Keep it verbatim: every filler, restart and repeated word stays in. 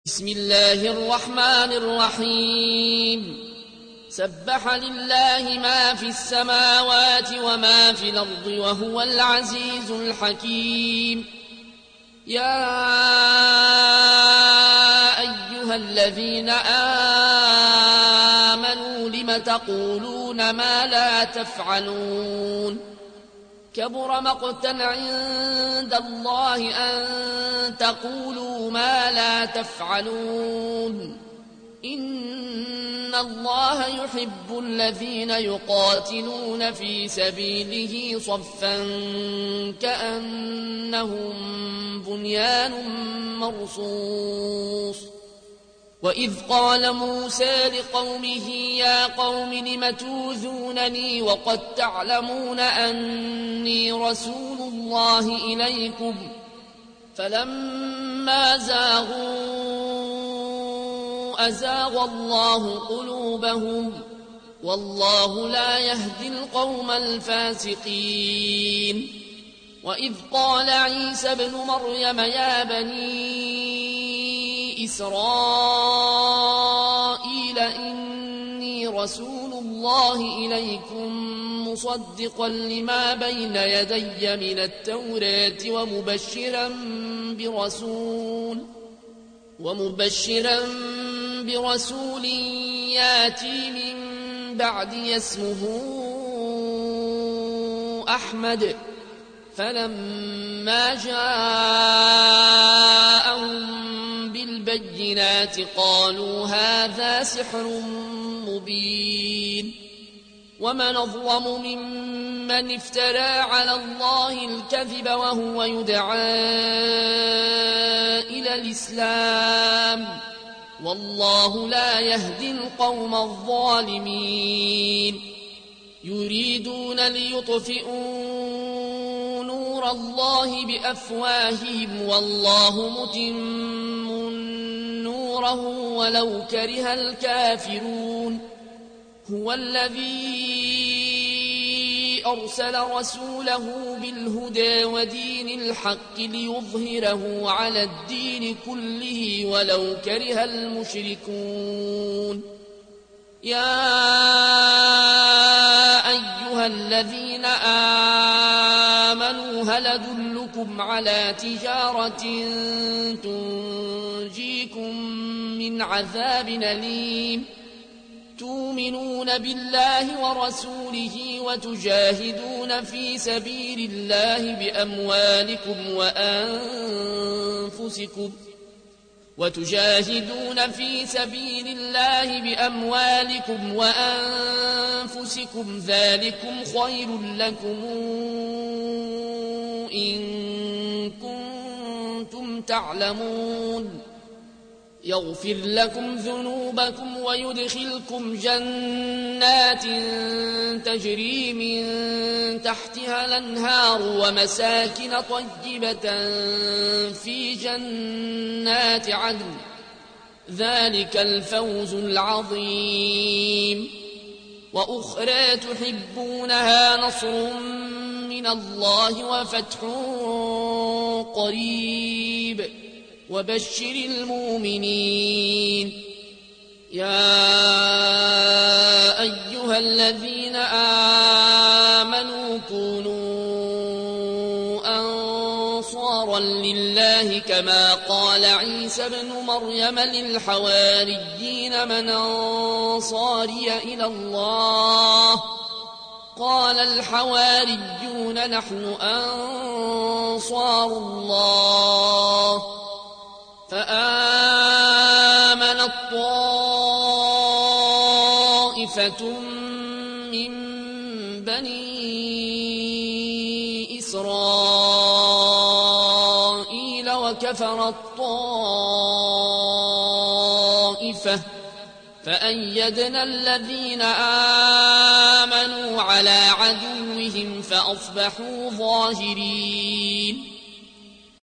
بسم الله الرحمن الرحيم سبح لله ما في السماوات وما في الأرض وهو العزيز الحكيم. يا أيها الذين آمنوا لم تقولون ما لا تفعلون كبر مقتا عند الله أن تقولوا ما لا تفعلون. إن الله يحب الذين يقاتلون في سبيله صفا كأنهم بنيان مرصوص. وإذ قال موسى لقومه يا قوم لم توذونني وقد تعلمون أني رسول الله إليكم فلما زاغوا أزاغ الله قلوبهم والله لا يهدي القوم الفاسقين. وإذ قال عيسى ابن مريم يا بني إسرائيل إني رسول الله إليكم مصدقا لما بين يدي من التوراة ومبشرا برسول ومبشرا برسول ياتي من بعدي اسمه أحمد. فلما جاءهم بالبينات قالوا هذا سحر مبين. ومن أظلم ممن افترى على الله الكذب وهو يدعى إلى الإسلام والله لا يهدي القوم الظالمين. يريدون ليطفئوا نور الله بأفواههم والله متم نوره ولو كره الكافرون. هو الذي أرسل رسوله بالهدى ودين الحق ليظهره على الدين كله ولو كره المشركون. يا أيها الذين آمنوا هل أدلكم على تجارة تنجيكم من عذاب أليم تؤمنون بالله ورسوله وتجاهدون في سبيل الله بأموالكم وأنفسكم وتجاهدون في سبيل الله بأموالكم وأنفسكم ذلكم خير لكم إن كنتم تعلمون. يغفر لكم ذنوبكم ويدخلكم جنات تجري من تحتها الأنهار ومساكن طيبة في جنات عدن ذلك الفوز العظيم. وأخرى تحبونها نصر من الله وفتح قريب وبشر المؤمنين. يا أيها الذين آمنوا كونوا أنصارا لله كما قال عيسى ابن مريم للحواريين من أنصاري إلى الله قال الحواريون نحن أنصار الله. فآمنت طائفة من بني إسرائيل وكفرت طائفة فأيدنا الذين آمنوا على عدوهم فأصبحوا ظاهرين.